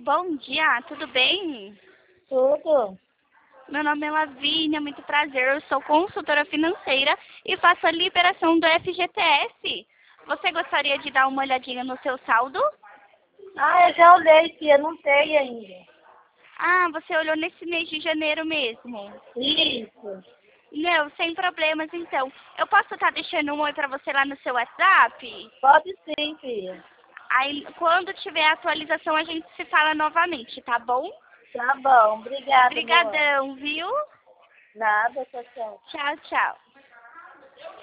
Bom dia, tudo bem? Tudo. Meu nome é Lavínia, muito prazer. Eu sou consultora financeira e faço a liberação do FGTS. Você gostaria de dar uma olhadinha no seu saldo? Eu já olhei, tia, não tem ainda. Ah, você olhou nesse mês de janeiro mesmo. Isso. Não, sem problemas então. Eu posso estar deixando um oi para você lá no seu WhatsApp? Pode sim, filha. Aí, quando tiver a atualização, a gente se fala novamente, tá bom? Tá bom, obrigada, amor. Obrigadão, viu? Nada, tchau, tchau. Tchau, tchau.